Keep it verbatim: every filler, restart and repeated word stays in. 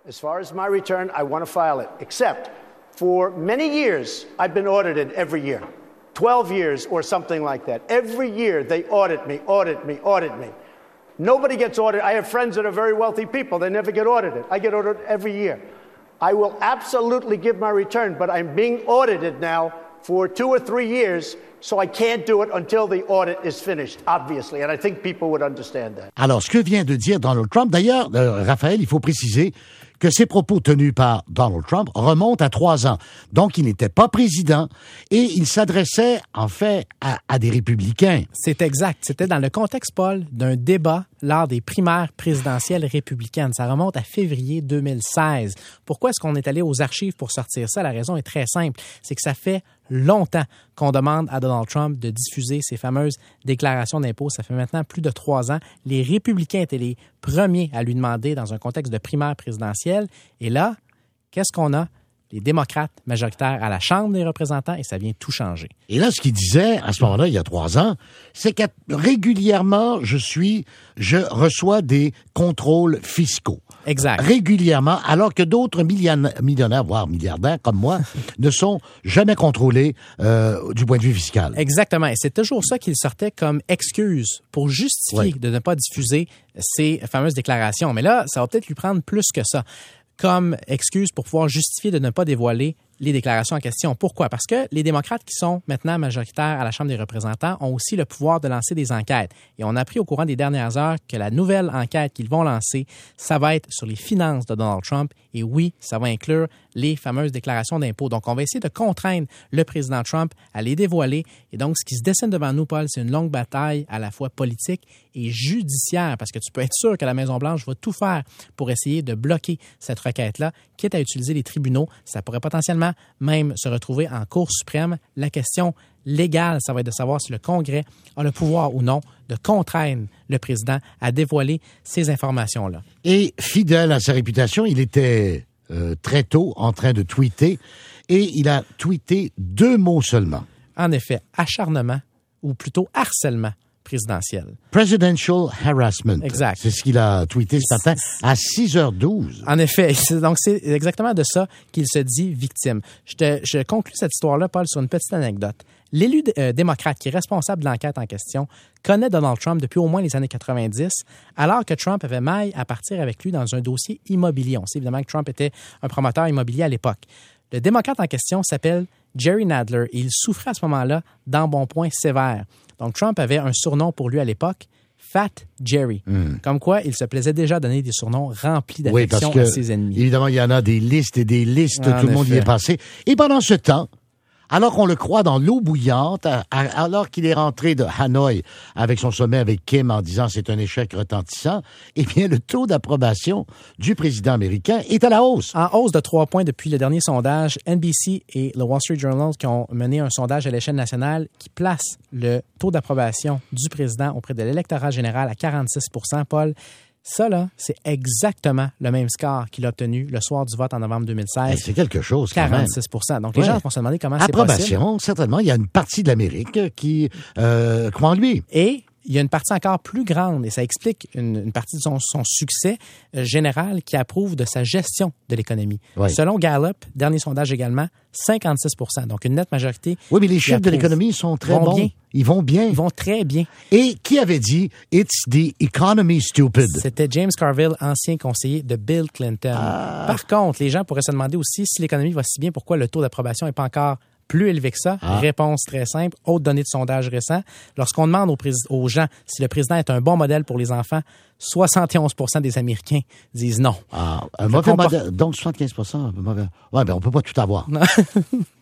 As far as my return, I want to file it, except for many years, I've been audited every year, twelve years or something like that. Every year, they audit me, audit me, audit me. Nobody gets audited. I have friends that are very wealthy people. They never get audited. I get audited every year. I will absolutely give my return, but I'm being audited now for two or three years, so I can't do it until the audit is finished, obviously, and I think people would understand that. Alors, ce que vient de dire Donald Trump, d'ailleurs, euh, Raphaël, il faut préciser que ces propos tenus par Donald Trump remontent à trois ans. Donc, il n'était pas président et il s'adressait, en fait, à, à des républicains. C'est exact. C'était dans le contexte, Paul, d'un débat lors des primaires présidentielles républicaines. Ça remonte à février deux mille seize. Pourquoi est-ce qu'on est allé aux archives pour sortir ça? La raison est très simple. C'est que ça fait longtemps qu'on demande à Donald Trump de diffuser ces fameuses déclarations d'impôts. Ça fait maintenant plus de trois ans. Les républicains étaient les premiers à lui demander dans un contexte de primaire présidentielle. Et là, qu'est-ce qu'on a? Les démocrates majoritaires à la Chambre des représentants et ça vient tout changer. Et là, ce qu'il disait à ce moment-là, il y a trois ans, c'est que régulièrement, je suis, je reçois des contrôles fiscaux. Exact. Régulièrement, alors que d'autres millionnaires, voire milliardaires comme moi, ne sont jamais contrôlés euh, du point de vue fiscal. Exactement. Et c'est toujours ça qu'il sortait comme excuse pour justifier oui. de ne pas diffuser ces fameuses déclarations. Mais là, ça va peut-être lui prendre plus que ça comme excuse pour pouvoir justifier de ne pas dévoiler les déclarations en question. Pourquoi? Parce que les démocrates qui sont maintenant majoritaires à la Chambre des représentants ont aussi le pouvoir de lancer des enquêtes. Et on a appris au courant des dernières heures que la nouvelle enquête qu'ils vont lancer, ça va être sur les finances de Donald Trump. Et oui, ça va inclure les fameuses déclarations d'impôts. Donc, on va essayer de contraindre le président Trump à les dévoiler. Et donc, ce qui se dessine devant nous, Paul, c'est une longue bataille à la fois politique et judiciaire, parce que tu peux être sûr que la Maison-Blanche va tout faire pour essayer de bloquer cette requête-là, quitte à utiliser les tribunaux. Ça pourrait potentiellement même se retrouver en Cour suprême. La question légale, ça va être de savoir si le Congrès a le pouvoir ou non de contraindre le président à dévoiler ces informations-là. Et fidèle à sa réputation, il était euh, très tôt en train de tweeter et il a tweeté deux mots seulement. En effet, acharnement ou plutôt harcèlement présidentiel. Presidential harassment. Exact. C'est ce qu'il a tweeté ce matin à six heures douze. En effet. Donc, c'est exactement de ça qu'il se dit victime. Je, te, je conclue cette histoire-là, Paul, sur une petite anecdote. L'élu euh, démocrate qui est responsable de l'enquête en question connaît Donald Trump depuis au moins les années quatre-vingt-dix, alors que Trump avait maille à partir avec lui dans un dossier immobilier. On sait évidemment que Trump était un promoteur immobilier à l'époque. Le démocrate en question s'appelle Jerry Nadler et il souffrait à ce moment-là d'embonpoint sévère. Donc, Trump avait un surnom pour lui à l'époque, Fat Jerry. Mm. Comme quoi, il se plaisait déjà à donner des surnoms remplis d'affection oui, à ses ennemis. Évidemment, il y en a des listes et des listes, en tout le monde effet. y est passé. Et pendant ce temps, alors qu'on le croit dans l'eau bouillante, alors qu'il est rentré de Hanoï avec son sommet avec Kim en disant c'est un échec retentissant, eh bien, le taux d'approbation du président américain est à la hausse. En hausse de trois points depuis le dernier sondage, N B C et le Wall Street Journal qui ont mené un sondage à l'échelle nationale qui place le taux d'approbation du président auprès de l'électorat général à quarante-six pour cent, Paul. Ça, là, c'est exactement le même score qu'il a obtenu le soir du vote en novembre deux mille seize. Et c'est quelque chose, quand même. quarante-six pour cent. Donc, les ouais. gens vont se demander comment c'est possible. Approbation, certainement. Il y a une partie de l'Amérique qui euh, croit en lui. Et il y a une partie encore plus grande, et ça explique une, une partie de son, son succès euh, général qui approuve de sa gestion de l'économie. Oui. Selon Gallup, dernier sondage également, cinquante-six pour cent. Donc, une nette majorité. Oui, mais les chiffres de l'économie sont très bons. Bien. Ils vont bien. Ils vont très bien. Et qui avait dit « It's the economy, stupid » ? C'était James Carville, ancien conseiller de Bill Clinton. Ah. Par contre, les gens pourraient se demander aussi si l'économie va si bien, pourquoi le taux d'approbation n'est pas encore plus élevé que ça. Ah. Réponse très simple. Autre donnée de sondage récent. Lorsqu'on demande aux, prés- aux gens si le président est un bon modèle pour les enfants, soixante et onze pour cent des Américains disent non. Ah, un mauvais compor- modèle. Donc, soixante-quinze pour cent, un mauvais. Ouais, ben, on peut pas tout avoir.